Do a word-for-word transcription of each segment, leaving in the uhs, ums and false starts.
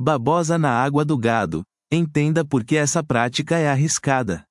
Babosa na água do gado. Entenda por que essa prática é arriscada.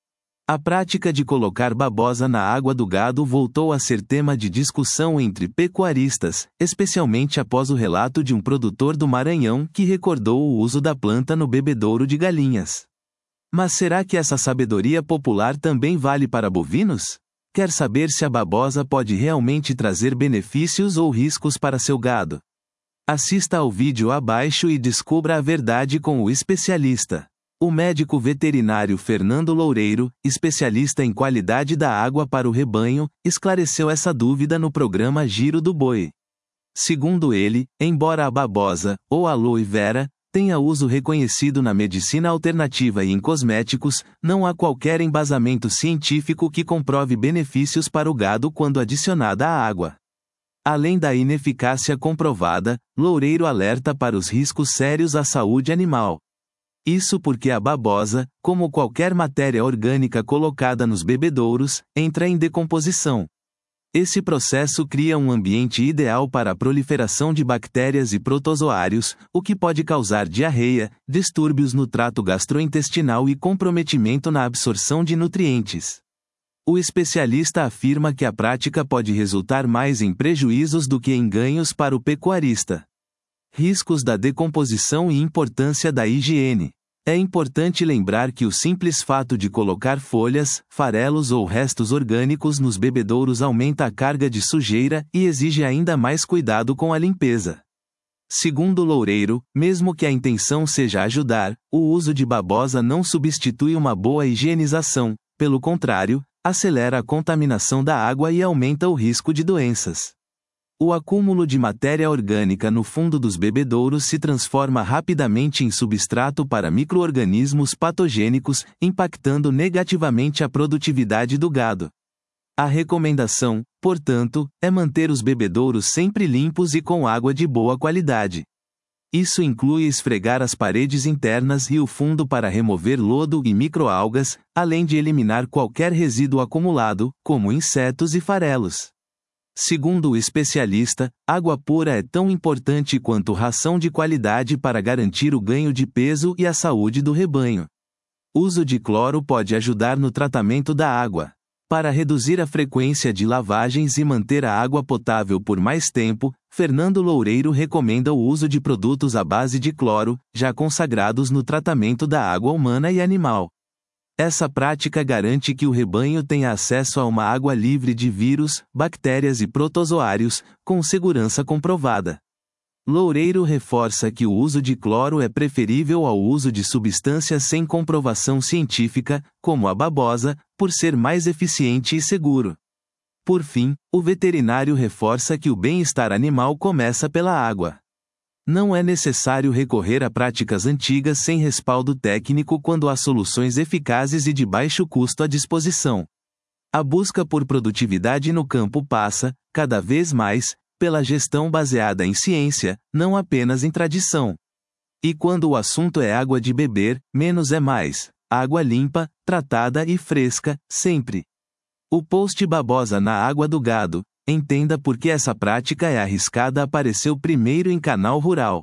A prática de colocar babosa na água do gado voltou a ser tema de discussão entre pecuaristas, especialmente após o relato de um produtor do Maranhão que recordou o uso da planta no bebedouro de galinhas. Mas será que essa sabedoria popular também vale para bovinos? Quer saber se a babosa pode realmente trazer benefícios ou riscos para seu gado? Assista ao vídeo abaixo e descubra a verdade com o especialista. O médico veterinário Fernando Loureiro, especialista em qualidade da água para o rebanho, esclareceu essa dúvida no programa Giro do Boi. Segundo ele, embora a babosa, ou aloe vera, tenha uso reconhecido na medicina alternativa e em cosméticos, não há qualquer embasamento científico que comprove benefícios para o gado quando adicionada à água. Além da ineficácia comprovada, Loureiro alerta para os riscos sérios à saúde animal. Isso porque a babosa, como qualquer matéria orgânica colocada nos bebedouros, entra em decomposição. Esse processo cria um ambiente ideal para a proliferação de bactérias e protozoários, o que pode causar diarreia, distúrbios no trato gastrointestinal e comprometimento na absorção de nutrientes. O especialista afirma que a prática pode resultar mais em prejuízos do que em ganhos para o pecuarista. Riscos da decomposição e importância da higiene. É importante lembrar que o simples fato de colocar folhas, farelos ou restos orgânicos nos bebedouros aumenta a carga de sujeira e exige ainda mais cuidado com a limpeza. Segundo Loureiro, mesmo que a intenção seja ajudar, o uso de babosa não substitui uma boa higienização, pelo contrário, acelera a contaminação da água e aumenta o risco de doenças. O acúmulo de matéria orgânica no fundo dos bebedouros se transforma rapidamente em substrato para micro-organismos patogênicos, impactando negativamente a produtividade do gado. A recomendação, portanto, é manter os bebedouros sempre limpos e com água de boa qualidade. Isso inclui esfregar as paredes internas e o fundo para remover lodo e microalgas, além de eliminar qualquer resíduo acumulado, como insetos e farelos. Segundo o especialista, água pura é tão importante quanto ração de qualidade para garantir o ganho de peso e a saúde do rebanho. Uso de cloro pode ajudar no tratamento da água. Para reduzir a frequência de lavagens e manter a água potável por mais tempo, Fernando Loureiro recomenda o uso de produtos à base de cloro, já consagrados no tratamento da água humana e animal. Essa prática garante que o rebanho tenha acesso a uma água livre de vírus, bactérias e protozoários, com segurança comprovada. Loureiro reforça que o uso de cloro é preferível ao uso de substâncias sem comprovação científica, como a babosa, por ser mais eficiente e seguro. Por fim, o veterinário reforça que o bem-estar animal começa pela água. Não é necessário recorrer a práticas antigas sem respaldo técnico quando há soluções eficazes e de baixo custo à disposição. A busca por produtividade no campo passa, cada vez mais, pela gestão baseada em ciência, não apenas em tradição. E quando o assunto é água de beber, menos é mais. Água limpa, tratada e fresca, sempre. O post Babosa na água do gado. Entenda por que essa prática é arriscada apareceu primeiro em Canal Rural.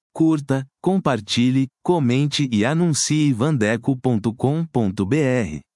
Curta, compartilhe, comente e anuncie vandeco ponto com ponto br.